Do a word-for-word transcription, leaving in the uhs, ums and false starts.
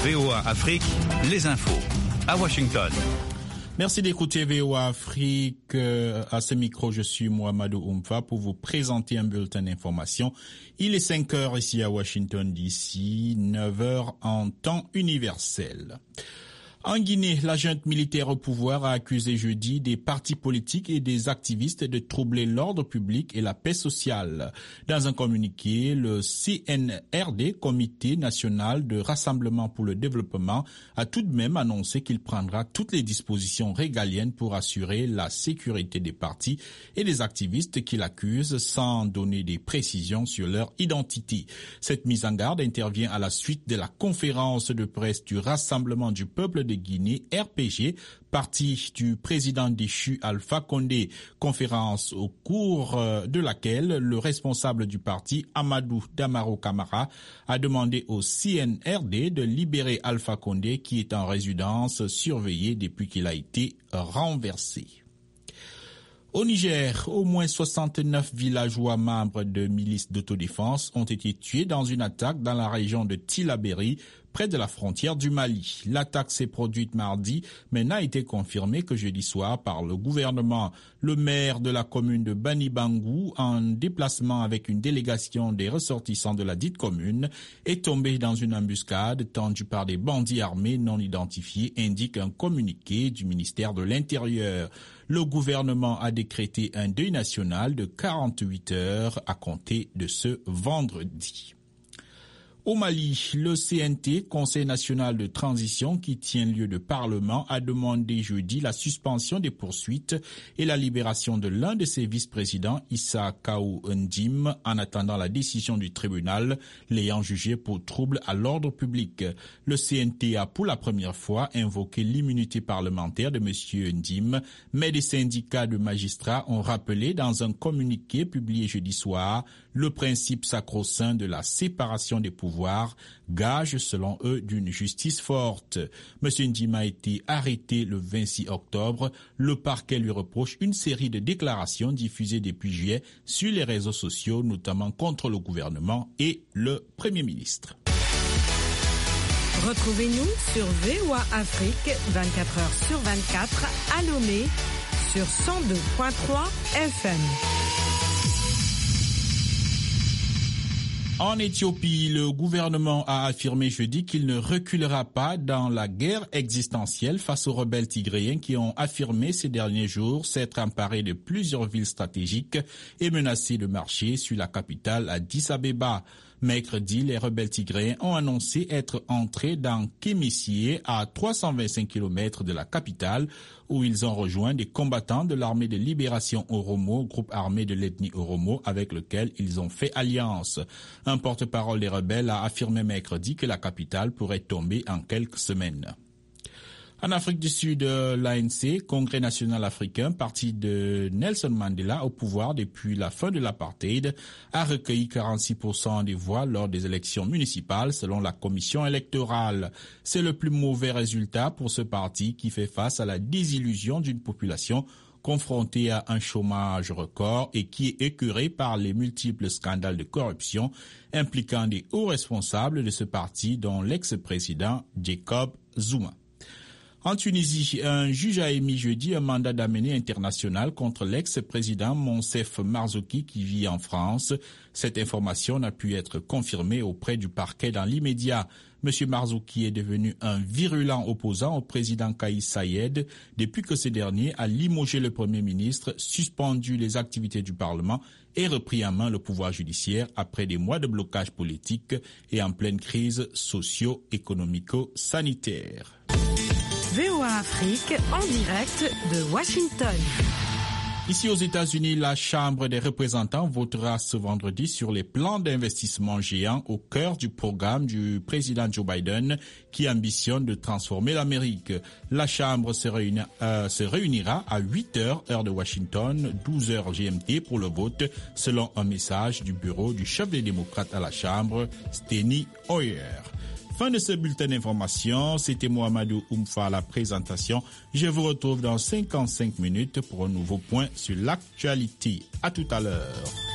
V O A Afrique, les infos. À Washington. Merci d'écouter V O A Afrique. À ce micro, je suis Mohamedou Oumfa pour vous présenter un bulletin d'information. Il est cinq heures ici à Washington D C, neuf heures en temps universel. En Guinée, la junte militaire au pouvoir a accusé jeudi des partis politiques et des activistes de troubler l'ordre public et la paix sociale. Dans un communiqué, le C N R D, Comité national de rassemblement pour le développement, a tout de même annoncé qu'il prendra toutes les dispositions régaliennes pour assurer la sécurité des partis et des activistes qu'il accuse sans donner des précisions sur leur identité. Cette mise en garde intervient à la suite de la conférence de presse du Rassemblement du peuple de Guinée, R P G, parti du président déchu Alpha Condé, conférence au cours de laquelle le responsable du parti, Amadou Damaro Camara, a demandé au C N R D de libérer Alpha Condé qui est en résidence surveillée depuis qu'il a été renversé. Au Niger, au moins soixante-neuf villageois membres de milices d'autodéfense ont été tués dans une attaque dans la région de Tillabéri, près de la frontière du Mali. L'attaque s'est produite mardi, mais n'a été confirmée que jeudi soir par le gouvernement. Le maire de la commune de Banibangou, en déplacement avec une délégation des ressortissants de la dite commune, est tombé dans une embuscade tendue par des bandits armés non identifiés, indique un communiqué du ministère de l'Intérieur. Le gouvernement a décrété un deuil national de quarante-huit heures à compter de ce vendredi. Au Mali, le C N T, Conseil national de transition qui tient lieu de parlement, a demandé jeudi la suspension des poursuites et la libération de l'un de ses vice-présidents, Issa Kaou Ndim, en attendant la décision du tribunal l'ayant jugé pour trouble à l'ordre public. Le C N T a pour la première fois invoqué l'immunité parlementaire de M. Ndim, mais des syndicats de magistrats ont rappelé dans un communiqué publié jeudi soir le principe sacro-saint de la séparation des pouvoirs, gage selon eux d'une justice forte. M. Ndim a été arrêté le vingt-six octobre. Le parquet lui reproche une série de déclarations diffusées depuis juillet sur les réseaux sociaux, notamment contre le gouvernement et le Premier ministre. Retrouvez-nous sur V O A Afrique vingt-quatre heures sur vingt-quatre à Lomé sur cent deux virgule trois F M. En Éthiopie, le gouvernement a affirmé jeudi qu'il ne reculera pas dans la guerre existentielle face aux rebelles tigréens qui ont affirmé ces derniers jours s'être emparés de plusieurs villes stratégiques et menacés de marcher sur la capitale Addis Abeba. Mercredi, les rebelles tigréens ont annoncé être entrés dans Kémissié, à trois cent vingt-cinq kilomètres de la capitale, où ils ont rejoint des combattants de l'armée de libération Oromo, groupe armé de l'ethnie Oromo avec lequel ils ont fait alliance. Un porte-parole des rebelles a affirmé mercredi que la capitale pourrait tomber en quelques semaines. En Afrique du Sud, l'A N C, Congrès national africain, parti de Nelson Mandela au pouvoir depuis la fin de l'apartheid, a recueilli quarante-six pour cent des voix lors des élections municipales selon la commission électorale. C'est le plus mauvais résultat pour ce parti qui fait face à la désillusion d'une population confrontée à un chômage record et qui est écœurée par les multiples scandales de corruption impliquant des hauts responsables de ce parti, dont l'ex-président Jacob Zuma. En Tunisie, un juge a émis jeudi un mandat d'amener international contre l'ex-président Monsef Marzouki qui vit en France. Cette information n'a pu être confirmée auprès du parquet dans l'immédiat. M. Marzouki est devenu un virulent opposant au président Kais Saied depuis que ce dernier a limogé le Premier ministre, suspendu les activités du Parlement et repris en main le pouvoir judiciaire après des mois de blocage politique et en pleine crise socio-économico-sanitaire. V O A Afrique en direct de Washington. Ici aux États-Unis, la Chambre des représentants votera ce vendredi sur les plans d'investissement géants au cœur du programme du président Joe Biden qui ambitionne de transformer l'Amérique. La Chambre se, réuni, euh, se réunira à huit heures heure de Washington, douze heures G M T pour le vote, selon un message du bureau du chef des démocrates à la Chambre, Steny Hoyer. Fin de ce bulletin d'information, c'était Mohamedou Oumfa à la présentation. Je vous retrouve dans cinquante-cinq minutes pour un nouveau point sur l'actualité. À tout à l'heure.